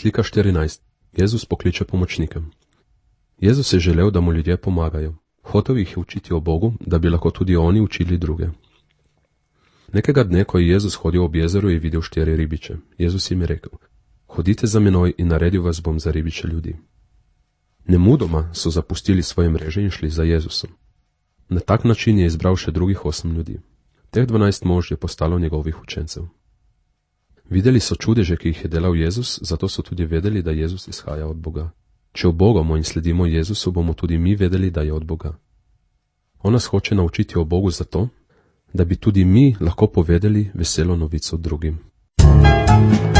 Slika 14. Jezus pokliče pomočnike. Jezus je želel, da mu ljudje pomagajo. Hotel jih je učiti o Bogu, da bi lahko tudi oni učili druge. Nekega dne, ko je Jezus hodil ob jezeru, je videl 4 ribiče. Jezus jim je rekel: hodite za menoj in naredil vas bom za ribiče ljudi. Nemudoma so zapustili svoje mreže in šli za Jezusom. Na tak način je izbral še drugih 8 ljudi. Teh 12 mož je postalo njegovih učencev. Videli so čudeže, ki jih je delal Jezus, zato so tudi vedeli, da Jezus izhaja od Boga. Če ubogamo in sledimo Jezusu, bomo tudi mi vedeli, da je od Boga. On nas hoče naučiti o Bogu zato, da bi tudi mi lahko povedali veselo novico drugim.